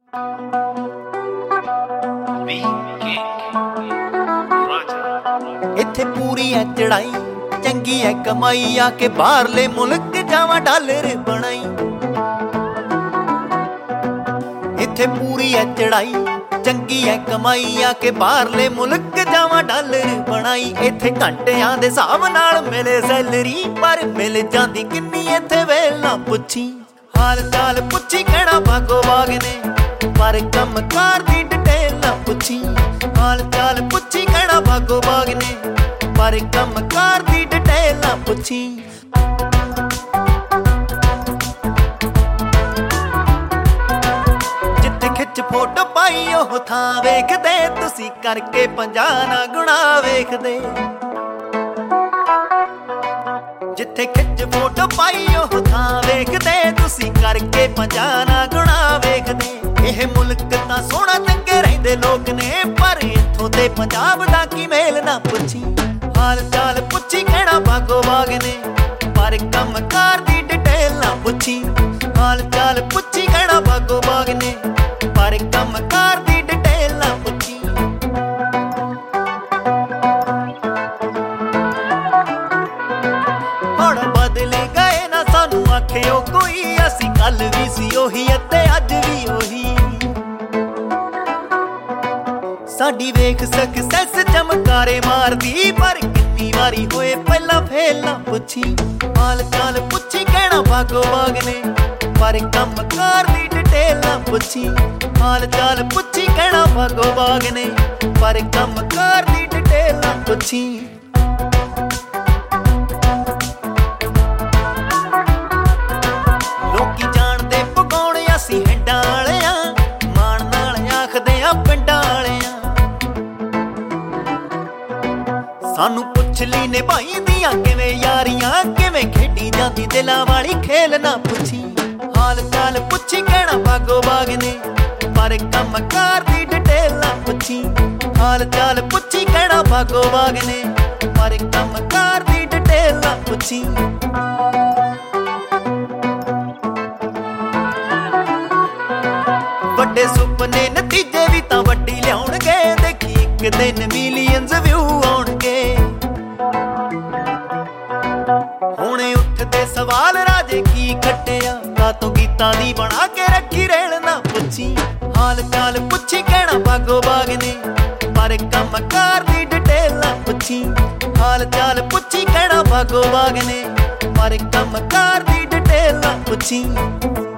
इत्थे पूरी है चढ़ाई चंगी है कमाई आके बाहरले मुल्क जावा डॉलर बनाई। इत्थे पूरी है चढ़ाई चंगी है कमाई आके बाहरले मुल्क जावा डॉलर बनाई। इत्थे घंटियां दे हिसाब नाल मिले सैलरी पर मिल जांदी किन्नी इत्थे वेल ना पुछी। हाल चाल पुछी कहना भागो बाग ने पर कम कार दी डिटेल ना पुछी। हाल चाल पुछी कहना भागो बाग ने पर कम कार दी डिटेल ना पुछी। जिथे खिच फोटो पाई ओह थां वेखदे तुसी करके 50 ना गुणा वेखदे। जिथे खिच फोटो पाई ओह थां वेखदे तुसी करके 50 ना गुणा वेखदे। ਇਹ ਮੁਲਕ ਤਾਂ ਸੋਹਣਾ ਚੰਗੇ ਰਹਿੰਦੇ ਲੋਕ ਨੇ ਪਰ ਇੱਥੋਂ ਦੇ ਪੰਜਾਬ ਦਾ ਕੀ ਮੇਲ ਨਾ ਪੁੱਛੀ। ਹਾਲ ਚਾਲ ਪੁੱਛੀ ਕਹਿਣਾ ਭਾਗੋ ਬਾਗ ਨੇ ਪਰ ਕੰਮ ਕਾਰ ਦੀ ਡਿਟੇਲ ਨਾ ਪੁੱਛੀ। ਹਾਲ ਚਾਲ ਪੁੱਛੀ ਕਹਿਣਾ ਭਾਗੋ ਬਾਗ ਨੇ ਪਰ ਕੰਮ ਕਾਰ ਦੀ ਡਿਟੇਲ ਨਾ ਪੁੱਛੀ। ਹੁਣ ਬਦਲ ਗਏ ਨਾ ਸਾਨੂੰ ਆਖਿਓ ਕੋਈ ਅਸੀਂ ਕੱਲ ਵੀ ਸੀ ਉਹੀ ਅਤੇ ਅੱਜ ਵੀ ਉਹੀ। ਸਾਡੀ ਵੇਖ ਸਕਸੈਸ ਚਮਕਾਰੇ ਮਾਰਦੀ ਪਰ ਕਿੰਨੀ ਵਾਰੀ ਹੋਏ ਪਹਿਲਾਂ ਫੇਲ ਨਾ ਪੁੱਛੀ। ਹਾਲ ਚਾਲ ਪੁੱਛੀ ਕਹਿਣਾ ਭਾਗੋ ਬਾਗ ਨੇ ਪਰ ਕੰਮ ਕਾਰ ਦੀ ਡਿਟੇਲ ਨਾ ਪੁੱਛੀ। ਹਾਲ ਚਾਲ ਪੁੱਛੀ ਕਹਿਣਾ ਭਾਗੋ ਬਾਗ ਨੇ ਪਰ ਕੰਮ ਕਾਰ ਦੀ ਡਿਟੇਲ ਨਾ ਪੁੱਛੀ। ਲੋਕੀ ਜਾਣਦੇ ਪਕਾਉਣ ਅਸੀਂ ਹਿੰਡਾਂ ਵਾਲਿਆਂ ਮਾਣ ਨਾਲ ਆਖਦੇ ਆ ਪਿੰਡਾਂ ਵਾਲਿਆਂ। ਸਾਨੂੰ ਪੁੱਛ ਲਈ ਨਿਭਾਈ ਦੀਆਂ ਕਿਵੇਂ ਯਾਰੀਆਂ ਕਿਵੇਂ ਖੇਡੀ ਜਾਂਦੀ ਦਿਲਾਂ ਵਾਲੀ ਖੇਲ ਨਾ ਪੁੱਛੀ। ਹਾਲ ਚਾਲ ਪੁੱਛੀ ਕਹਿਣਾ ਭਾਗੋ ਬਾਗ ਨੇ ਪਰ ਕੰਮ ਕਾਰ ਦੀ ਡਿਟੇਲ ਨਾ ਪੁੱਛੀ। ਹਾਲ ਚਾਲ ਪੁੱਛੀ ਕਹਿਣਾ ਭਾਗੋ ਬਾਗ ਨੇ ਪਰ ਕੰਮ ਕਾਰ ਦੀ ਡਿਟੇਲ ਨਾ ਪੁੱਛੀ। ਵੱਡੇ ਸੁਪਨੇ ਨਤੀਜੇ ਵੀ ਤਾਂ ਵੱਡੀ ਲਿਆਉਣਗੇ ਦੇਖੀ ਇੱਕ ਦਿਨ ਮਿਲੀਅਨਸ ਵਿਊ ਆਉਣਗੇ। ਹੁਣੇ ਉੱਠਦੇ ਸਵਾਲ ਰਾਜੇ ਕੀ ਖੱਟਿਆ ਕਾਤੋਂ ਗੀਤਾਂ ਦੀ ਬਣਾ ਕੇ ਰੱਖੀ ਰੇਲ ਨਾ ਪੁੱਛੀ। ਹਾਲ ਚਾਲ ਪੁੱਛੀ ਕਹਿਣਾ ਭਾਗੋ ਬਾਗ ਨੇ ਪਰ ਕੰਮ ਕਾਰ ਦੀ ਡਿਟੇਲ ਨਾ ਪੁੱਛੀ। ਹਾਲ ਚਾਲ ਪੁੱਛੀ ਕਹਿਣਾ ਭਾਗੋ ਬਾਗ ਨੇ ਪਰ ਕੰਮ ਕਾਰ ਦੀ ਡਿਟੇਲ ਨਾ ਪੁੱਛੀ।